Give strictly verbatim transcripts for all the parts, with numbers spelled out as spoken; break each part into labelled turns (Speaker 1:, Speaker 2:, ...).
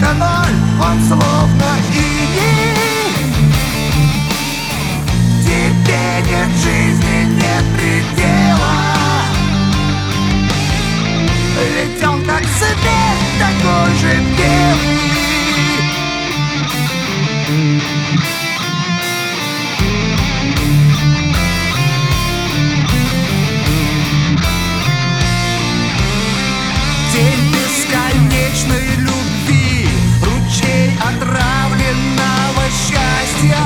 Speaker 1: Оттенка ноль, он словно иней. Тебе нет жизни, нет предела, ведь он как свет, такой же белый. День бесконечной любви, ручей отравленного счастья.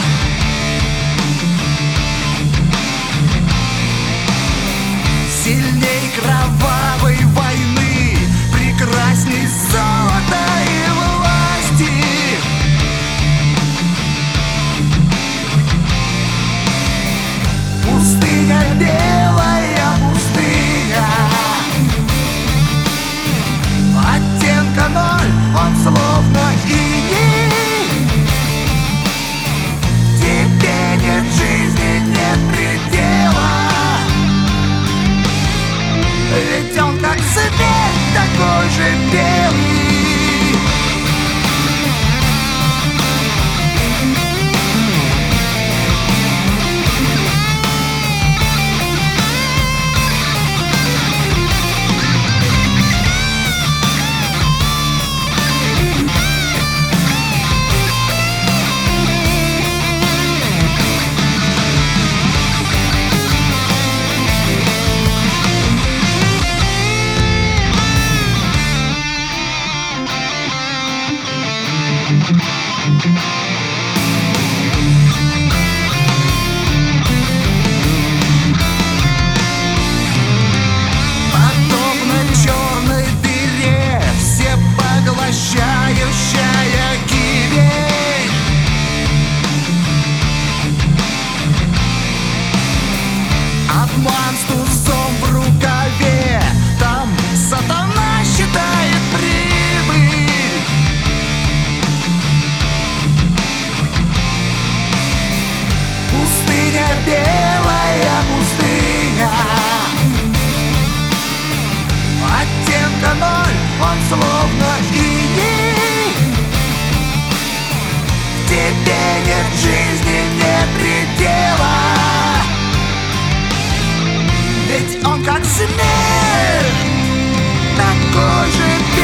Speaker 1: Сильней кровавой войны, прекрасней золота и власти. Пустыня, белая пустыня, оттенка ноль, он словно иней. Тебе нет жизни, нет предела, ведь он как свет, такой же белый. Подобно черной дыре, всепоглощающая гибель. Обман с тузом в рукаве, там сатана считает прибыль. Пустыня, белая пустыня, оттенка ноль, он словно иней. Тебе нет жизни, нет предела, ведь он как смерть, такой же